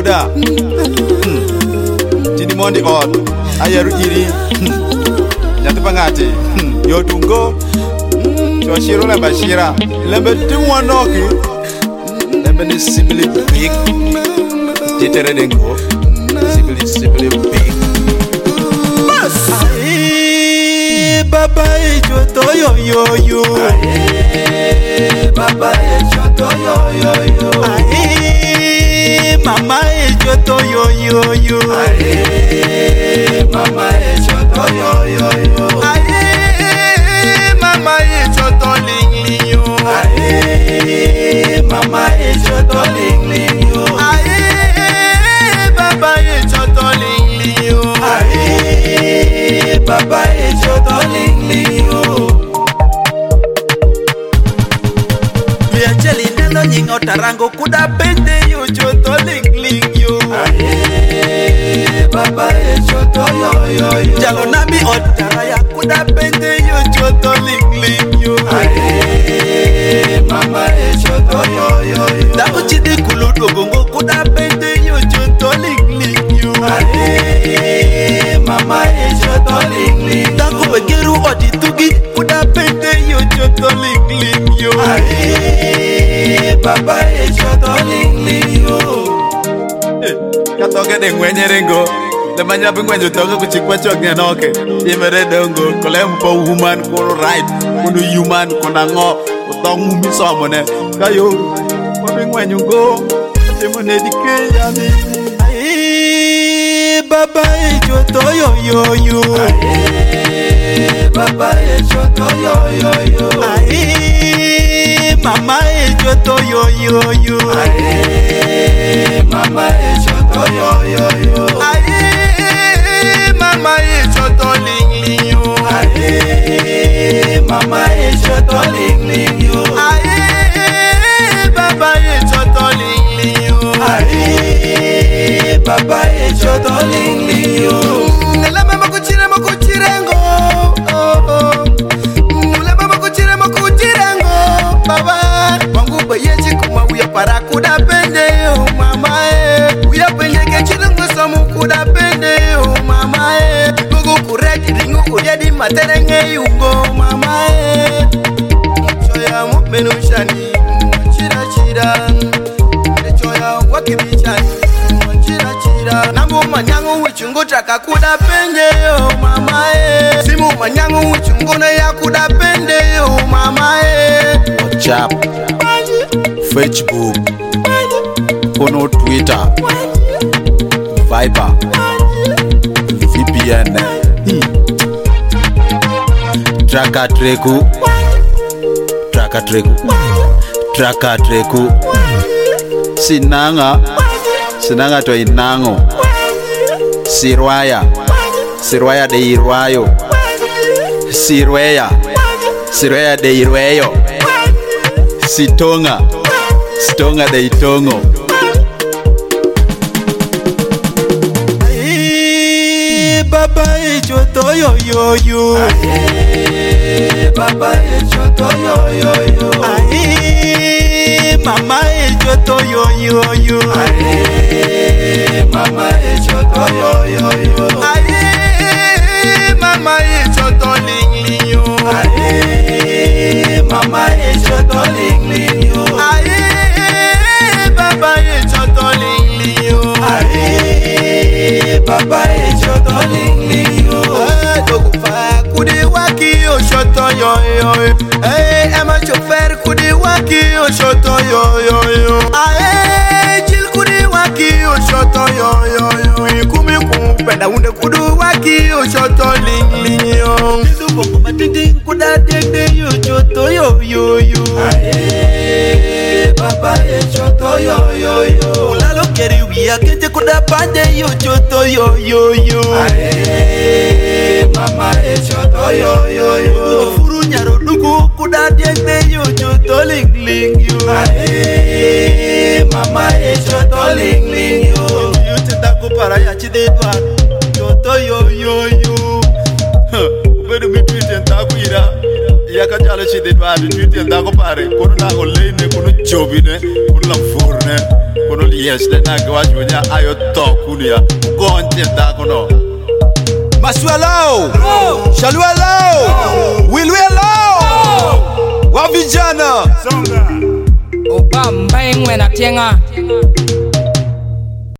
Kuda Tini mondi od Ayaru iri Nyati pangati Yotungo Chwashiro la bashira Lembe timu noki Lembe ni simply big Jitere dengo Simply big Aye Baba ejoto yo yo yo Aye Baba ejoto yo yo yo Aye Mama ejoto yo yo yo Aye Mama ejoto yo yo yo Aye Mama ejoto ling ling yo Aye Mama ejoto ling ling yo Aye Baba ejoto ling ling yo Aye Baba ejoto ling ling yo Viajeli neno nyingo tarango kuda pende yo joto ling ling yo Aye Baba ejoto yo yo yo Jalo nabi otaraya kuda pende yo joto ling ling yo Aye Mama ejoto yo yo yo Da uchidi kuludo gongo kuda pende yo joto ling ling yo Aye Mama ejoto ling ling Da kubegeru odi tugi kuda pende yo joto ling ling yo Aye Baba ejoto ling ling yo Katoke de ngwenye rengo Le manya pingwenye toke kuchikwa choknya noke Imere dongo Kole mpo woman Kolo right Kunu human Kuna ngo Utong mumi somone Kayo Pingwenye ngo Chemone dike yani Aye Baba ejoto yo yo yo Aye Baba ejoto yo yo yo Aye Mama ejoto yo yo yo Aye Mama ejoto yo yo yo Aye Mama ejoto ling ling yo Aye Mama ejoto ling ling yo Aye Baba ejoto ling ling yo Aye Baba ejoto ling ling yo Ngelama makuchirengo Ngelama makuchirengo Baba Wangu bayechi kuma uya para kuda pende yo mama Uya pende kechirengo samu kuda pende yo mama Gugu kureki ringu kuyedi materenge yungo mama Choya mupenu shani Chira Choya wakibichani Chira Namu manyangu wichungu chaka kuda pende yo mama Simu manyangu wichungu na ya kuda pende yo mama WhatsApp Facebook Kono Twitter Viber VPN Traka Treku Sinanga to inango Sirwaya de Irwayo Sirwaya de Irweyo Sitonga de Itongo Aye Baba ejoto yo yo yo Aye Baba ejoto yo yo yo Aye Mama ejoto yo yo yo Aye Mama ejoto yo yo yo Aye Mama ejoto ling ling yo Aye Mama ejoto ling ling yo Aye Baba ejoto ling ling yo Aye Baba ejoto ling ling yo Dokufa kudi waki yo shoto yo yo Ema chofer kudi waki yo shoto yo yo yo Aye chil kudi waki yo shoto yo yo yo Ikumi kumpenda unde kudu waki yo shoto ling ling yo Nidu boko matiti kuda degde yo shoto yo yo yo Aye Baba ejoto yo yo yo Ulalo keri wia kete kuda pande yo shoto yo yo yo Aye Mama ejoto yo yo yo Furu nyaro nuku kuda degde yo shoto ling ling yo Aye Mama ejoto ling ling yo Yuchita kupara ya chidedwa Shoto yo yo yo Ubedu mi tweet ntaku ira Yaka jalo chidedwa tweet ntaku pare Kono na olene kono chobine kono la forne kono liesle na gwa junya ayo tokunia gonte da kono Maswalao Shalualao Wilwelao wa vijana Obamba ingwe na tienga